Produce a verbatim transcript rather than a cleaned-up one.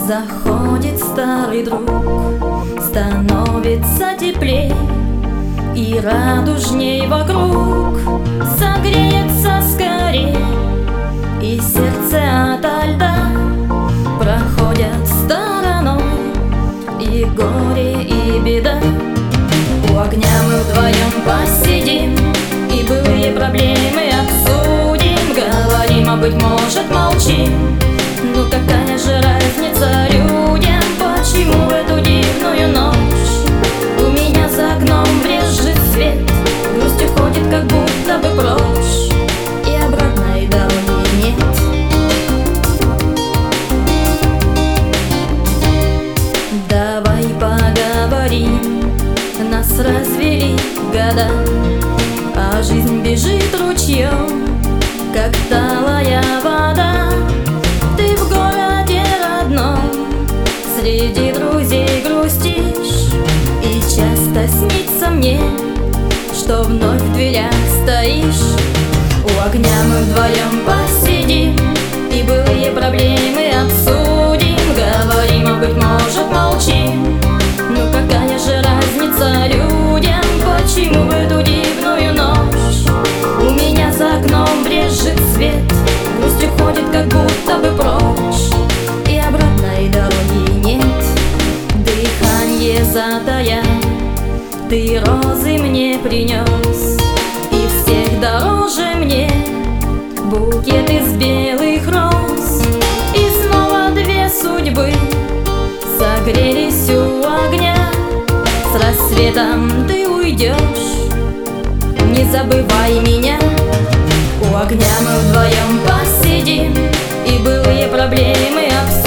Заходит старый друг, становится теплей и радужней вокруг, согреется скорей, и сердце ото льда проходят стороной и горе, и беда. У огня мы вдвоем посидим и былые проблемы обсудим, говорим, а быть может молчим. Ну какая же разница людям, почему в эту дивную ночь у меня за окном брезжит свет, грусть уходит как будто бы прочь, и обратной дороги нет. Давай поговорим, нас развели года, а жизнь бежит ручьем, как талая вода. Ты в городе родном среди друзей грустишь, и часто снится мне, что вновь в дверях стоишь. У огня мы вдвоем посидим и былые проблемы обсудим, говорим, а быть может молчим. Ну какая же разница людям, почему в эту дивную ночь у меня за окном брезжит свет, грусть уходит как будто бы прочь, и обратной дороги нет. Дыхание затая, ты розы мне принес, и всех дороже мне букет из белых роз. И снова две судьбы согрелись у огня, с рассветом ты уйдешь, не забывай меня. У огня мы вдвоем посидим и былые проблемы обсудим,